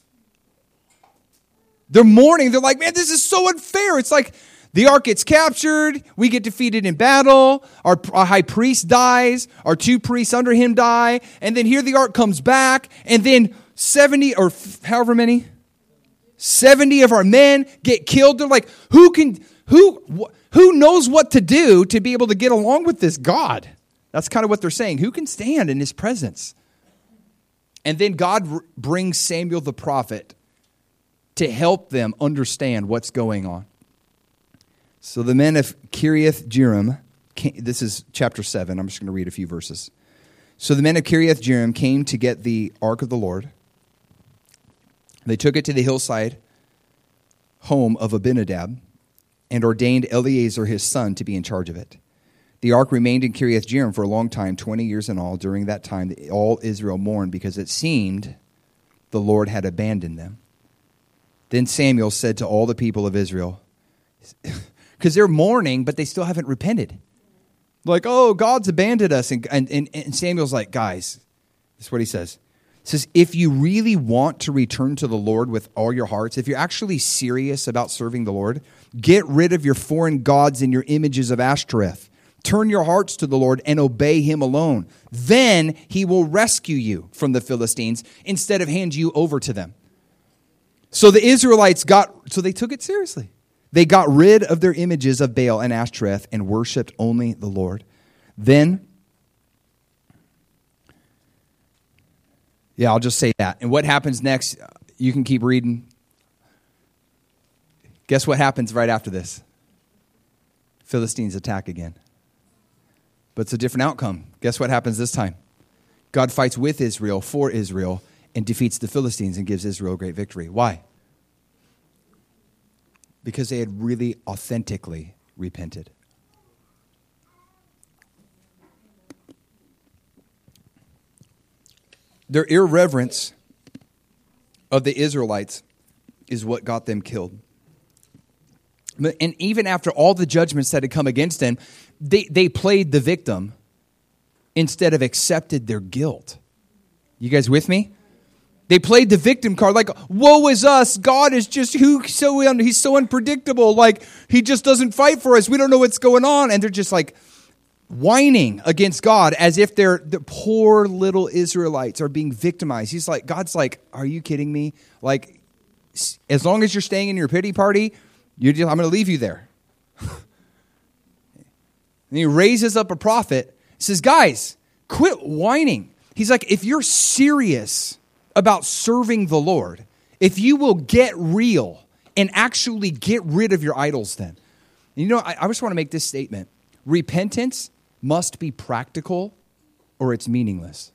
They're mourning. They're like, man, this is so unfair. It's like, the ark gets captured, we get defeated in battle, our high priest dies, our 2 priests under him die, and then here the ark comes back, and then 70 or however many, 70 of our men get killed. They're like, who knows what to do to be able to get along with this God? That's kind of what they're saying. Who can stand in his presence? And then God brings Samuel the prophet to help them understand what's going on. So the men of Kiriath Jearim, this is chapter 7. I'm just going to read a few verses. So the men of Kiriath Jearim came to get the ark of the Lord. They took it to the hillside home of Abinadab and ordained Eleazar his son to be in charge of it. The ark remained in Kiriath Jearim for a long time, 20 years in all. During that time, all Israel mourned because it seemed the Lord had abandoned them. Then Samuel said to all the people of Israel, because they're mourning, but they still haven't repented. Like, oh, God's abandoned us. And Samuel's like, guys, this is what he says. He says, if you really want to return to the Lord with all your hearts, if you're actually serious about serving the Lord, get rid of your foreign gods and your images of Ashtoreth. Turn your hearts to the Lord and obey him alone. Then he will rescue you from the Philistines instead of hand you over to them. So the Israelites they took it seriously. They got rid of their images of Baal and Ashtoreth and worshiped only the Lord. Then, I'll just say that. And what happens next, you can keep reading. Guess what happens right after this? Philistines attack again. But it's a different outcome. Guess what happens this time? God fights with Israel, for Israel, and defeats the Philistines and gives Israel great victory. Why? Because they had really authentically repented. Their irreverence of the Israelites is what got them killed. And even after all the judgments that had come against them, they played the victim instead of accepted their guilt. You guys with me? They played the victim card like, woe is us. God is just, he's so unpredictable. Like, he just doesn't fight for us. We don't know what's going on. And they're just like whining against God as if the poor little Israelites are being victimized. God's like, are you kidding me? Like, as long as you're staying in your pity party, I'm going to leave you there. And he raises up a prophet, says, guys, quit whining. He's like, if you're serious about serving the Lord, if you will get real and actually get rid of your idols then. And I just want to make this statement. Repentance must be practical or it's meaningless.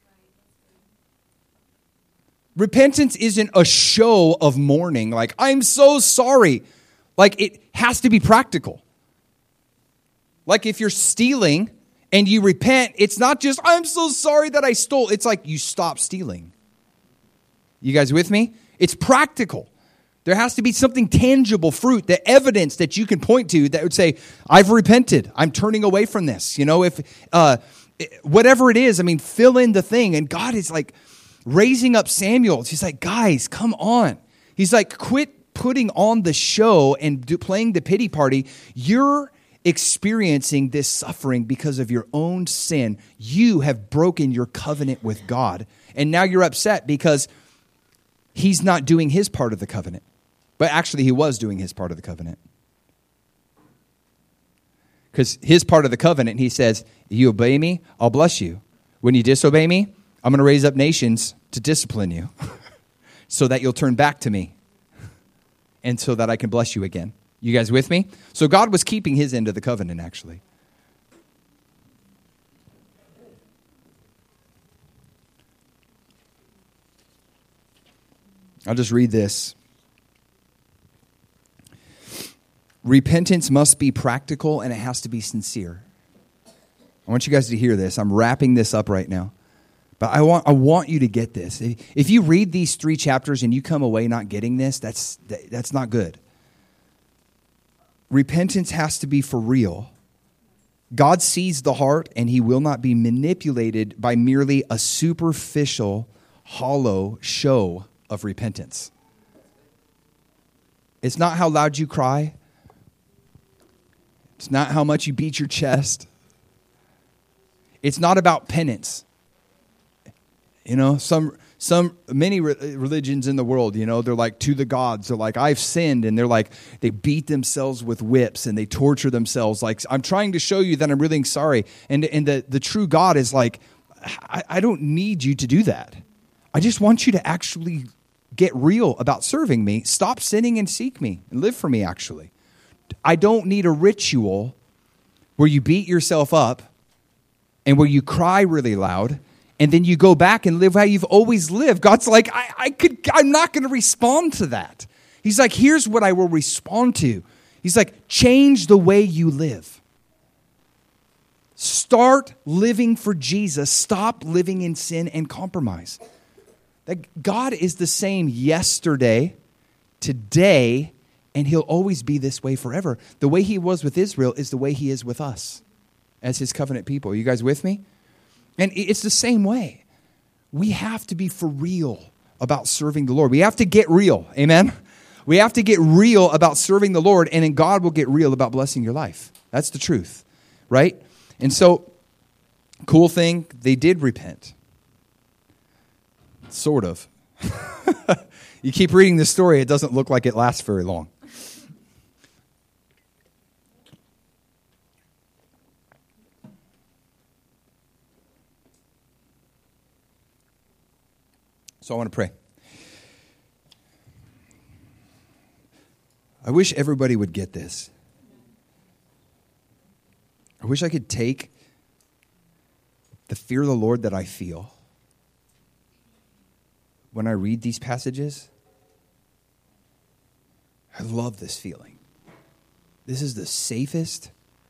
Repentance isn't a show of mourning, like, I'm so sorry. Like, it has to be practical. Like, if you're stealing and you repent, it's not just, I'm so sorry that I stole. It's like you stop stealing. You guys with me? It's practical. There has to be something tangible, fruit, the evidence that you can point to that would say, I've repented. I'm turning away from this. If whatever it is, fill in the thing. And God is like raising up Samuel. He's like, guys, come on. He's like, quit putting on the show and playing the pity party. You're experiencing this suffering because of your own sin. You have broken your covenant with God. And now you're upset because he's not doing his part of the covenant. But actually, he was doing his part of the covenant. Because his part of the covenant, he says, you obey me, I'll bless you. When you disobey me, I'm going to raise up nations to discipline you so that you'll turn back to me and so that I can bless you again. You guys with me? So God was keeping his end of the covenant, actually. I'll just read this. Repentance must be practical and it has to be sincere. I want you guys to hear this. I'm wrapping this up right now. But I want you to get this. If you read these 3 chapters and you come away not getting this, that's not good. Repentance has to be for real. God sees the heart and he will not be manipulated by merely a superficial, hollow show of repentance. It's not how loud you cry. It's not how much you beat your chest. It's not about penance. Many religions in the world, they're like to the gods. They're like, I've sinned. And they're like, they beat themselves with whips and they torture themselves. Like, I'm trying to show you that I'm really sorry. And the true God is like, I don't need you to do that. I just want you to actually get real about serving me. Stop sinning and seek me and live for me, actually. I don't need a ritual where you beat yourself up and where you cry really loud and then you go back and live how you've always lived. God's like, I'm not going to respond to that. He's like, here's what I will respond to. He's like, change the way you live. Start living for Jesus. Stop living in sin and compromise. That God is the same yesterday, today, and he'll always be this way forever. The way he was with Israel is the way he is with us. as his covenant people. Are you guys with me? And it's the same way. We have to be for real about serving the Lord. We have to get real. Amen? We have to get real about serving the Lord, and then God will get real about blessing your life. That's the truth, right? And so, cool thing, they did repent. Sort of. You keep reading the story, it doesn't look like it lasts very long. So I want to pray. I wish everybody would get this. I wish I could take the fear of the Lord that I feel when I read these passages. I love this feeling. This is the safest,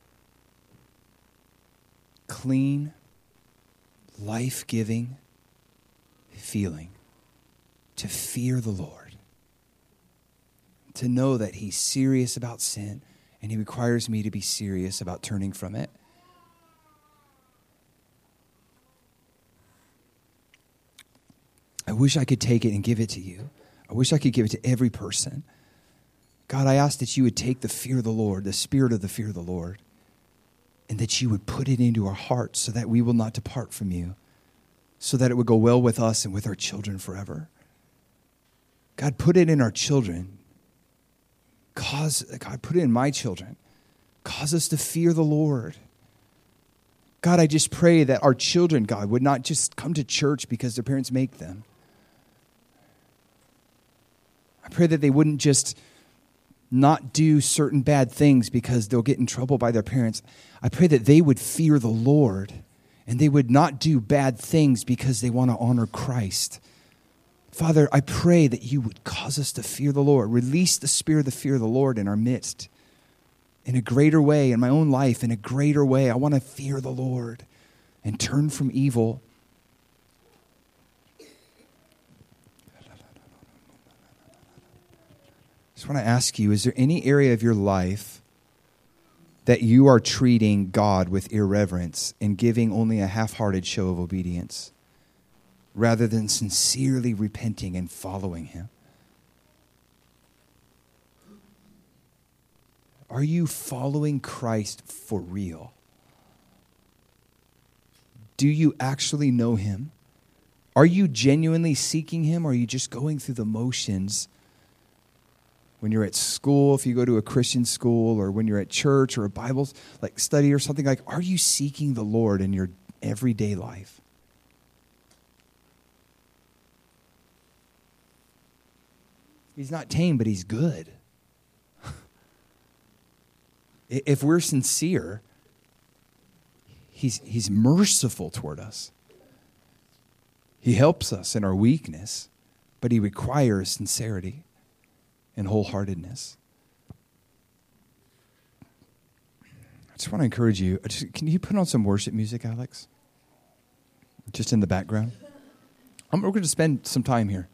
clean, life-giving feeling to fear the Lord. To know that he's serious about sin and he requires me to be serious about turning from it. I wish I could take it and give it to you. I wish I could give it to every person. God, I ask that you would take the fear of the Lord, the spirit of the fear of the Lord, and that you would put it into our hearts so that we will not depart from you, so that it would go well with us and with our children forever. God, put it in our children. God, put it in my children. Cause us to fear the Lord. God, I just pray that our children, God, would not just come to church because their parents make them. I pray that they wouldn't just not do certain bad things because they'll get in trouble by their parents. I pray that they would fear the Lord and they would not do bad things because they want to honor Christ. Father, I pray that you would cause us to fear the Lord. Release the spirit of the fear of the Lord in our midst in a greater way, in my own life, in a greater way. I want to fear the Lord and turn from evil. I just want to ask you, is there any area of your life that you are treating God with irreverence and giving only a half-hearted show of obedience, rather than sincerely repenting and following him? Are you following Christ for real? Do you actually know him? Are you genuinely seeking him, or are you just going through the motions when you're at school, if you go to a Christian school, or when you're at church or a Bible study or something? Like, are you seeking the Lord in your everyday life? He's not tame, but he's good. If we're sincere, he's merciful toward us. He helps us in our weakness, but he requires sincerity and wholeheartedness. I just want to encourage you. Can you put on some worship music, Alex? Just in the background. We're going to spend some time here.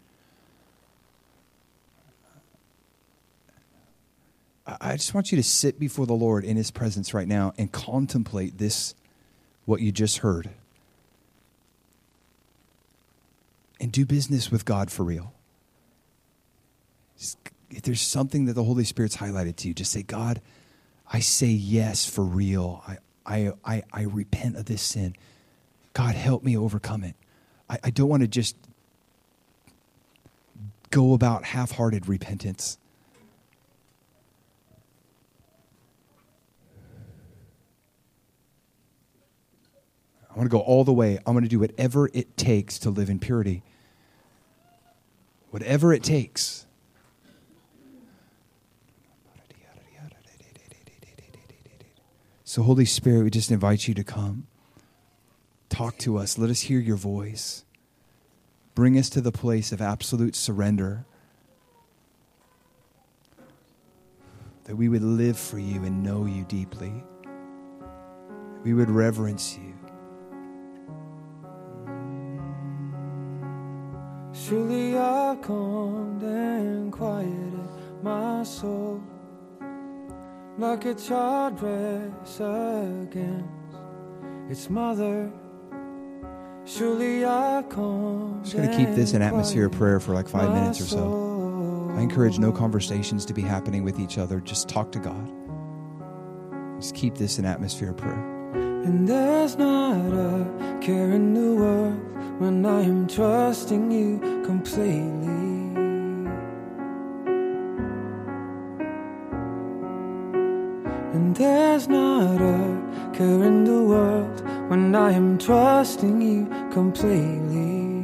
I just want you to sit before the Lord in his presence right now and contemplate this, what you just heard. And do business with God for real. If there's something that the Holy Spirit's highlighted to you, just say, God, I say yes for real. I repent of this sin. God, help me overcome it. I don't want to just go about half-hearted repentance. I want to go all the way. I'm going to do whatever it takes to live in purity. Whatever it takes. So Holy Spirit, we just invite you to come. Talk to us. Let us hear your voice. Bring us to the place of absolute surrender. That we would live for you and know you deeply. We would reverence you. Surely I've calmed and quieted my soul, like a child rests against its mother. Surely I've come. Just going to keep this an atmosphere of prayer for like 5 minutes or so. I encourage no conversations to be happening with each other. Just talk to God. Just keep this an atmosphere of prayer. And there's not a care in the world when I am trusting you completely. And there's not a care in the world when I am trusting you completely.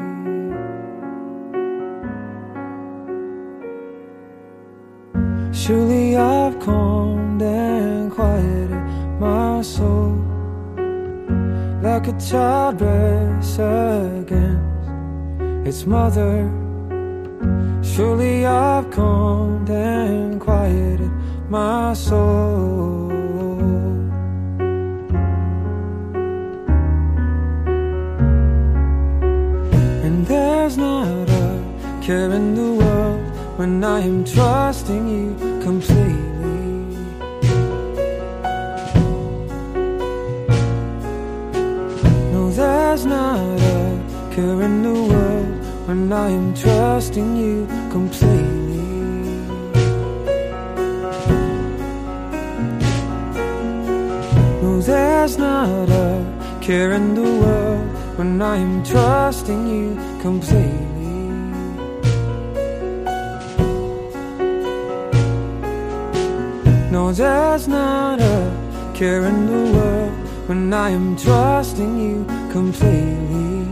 Surely I've calmed and quieted my soul, like a child rests against its mother. Surely I've calmed and quieted my soul. And there's not a care in the world when I am trusting you completely. No, there's not a care in the world when I am trusting you completely. No, there's not a care in the world when I am trusting you completely. No, there's not a care in the world when I am trusting you completely.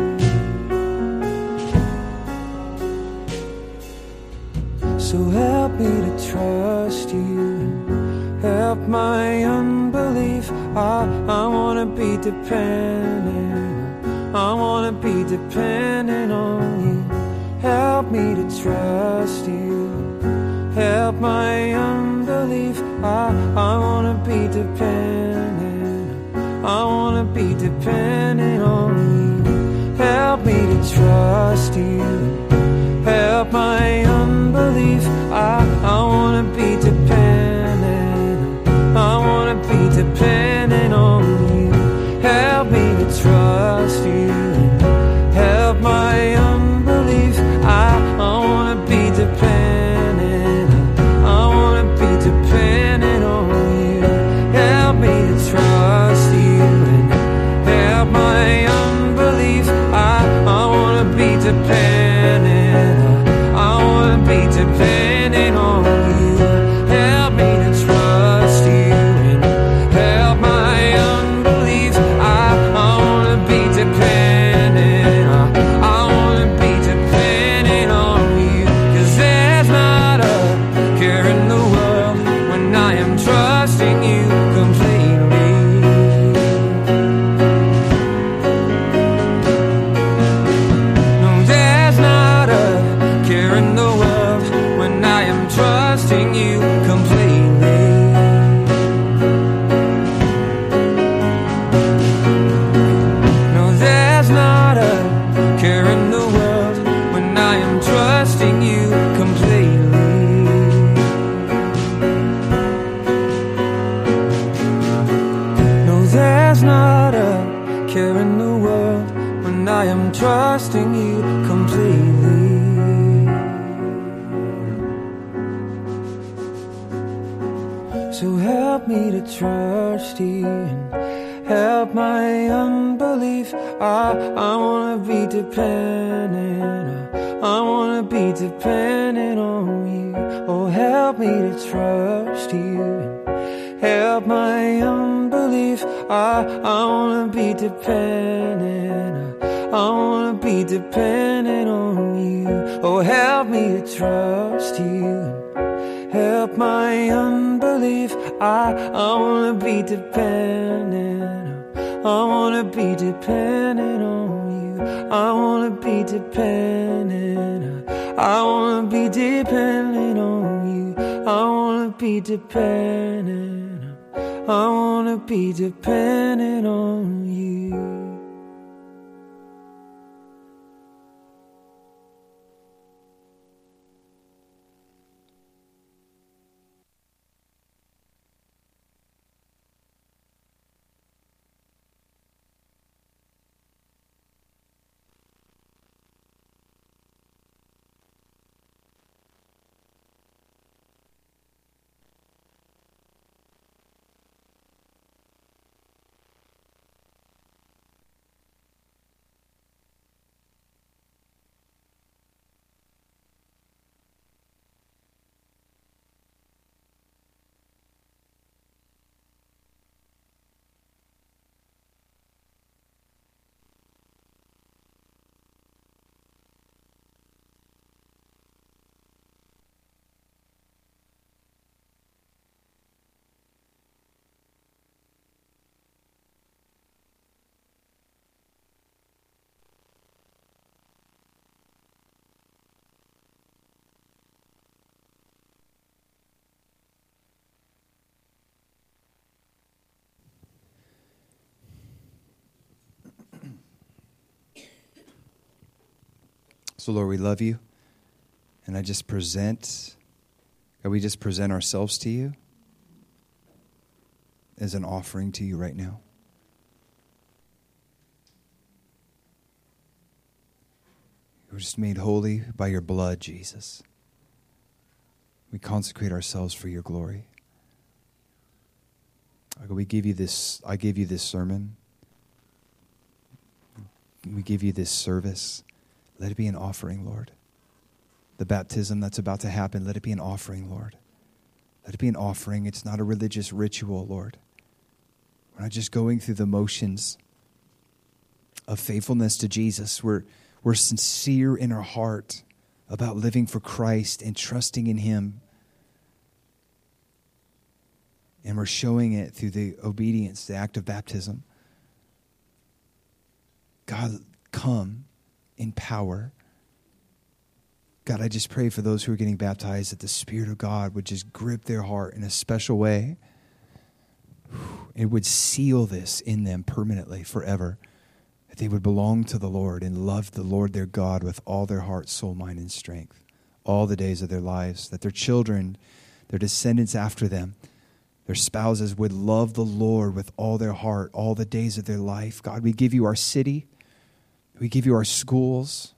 So help me to trust you, help my unbelief. I wanna be dependent, I wanna be dependent on you. Help me to trust you, help my unbelief. I wanna be dependent, I wanna be dependent on you. Help me to trust you, help my unbelief. I wanna be dependent, I wanna be dependent on you. Help me to trust you, help my unbelief. I wanna be dependent, I wanna be dependent on you. Help me to trust you and help my unbelief. I wanna be dependent, I wanna be dependent on you. Help me to trust you and help my unbelief. I wanna be dependent, I wanna be dependent on you. 'Cause there's not a care in the world when I am trusting you completely. No, there's not a care in the world when I am trusting you completely. No, there's not a care in the world when I am trusting you completely. No, there's not a care in the world when I am trusting you completely. So help me to trust you and help my unbelief. I wanna be dependent, I wanna be dependent on you. Oh, help me to trust you and help my unbelief. I wanna be dependent, I wanna be dependent on you. Oh, help me to trust you and help my unbelief. I wanna be dependent, I wanna be dependent on you. I wanna be dependent, I wanna be dependent on you. I wanna be dependent, I wanna be dependent on you. So, Lord, we love you. And we just present ourselves to you as an offering to you right now. We're just made holy by your blood, Jesus. We consecrate ourselves for your glory. I give you this sermon. We give you this service. Let it be an offering, Lord. The baptism that's about to happen, let it be an offering, Lord. Let it be an offering. It's not a religious ritual, Lord. We're not just going through the motions of faithfulness to Jesus. We're sincere in our heart about living for Christ and trusting in him. And we're showing it through the obedience, the act of baptism. God, come in power. God, I just pray for those who are getting baptized that the Spirit of God would just grip their heart in a special way. It would seal this in them permanently, forever. That they would belong to the Lord and love the Lord their God with all their heart, soul, mind, and strength, all the days of their lives. That their children, their descendants after them, their spouses would love the Lord with all their heart, all the days of their life. God, we give you our city. We give you our schools.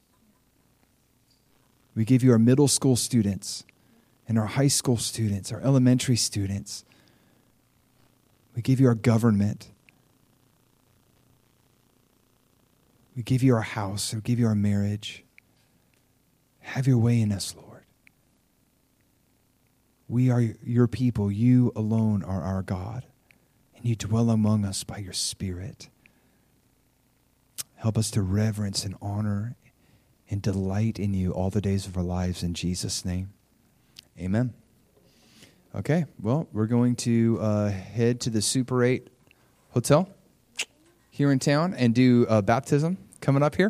We give you our middle school students and our high school students, our elementary students. We give you our government. We give you our house. We give you our marriage. Have your way in us, Lord. We are your people. You alone are our God. And you dwell among us by your Spirit. Help us to reverence and honor and delight in you all the days of our lives in Jesus' name. Amen. Okay, well, we're going to head to the Super 8 Hotel here in town and do baptism coming up here.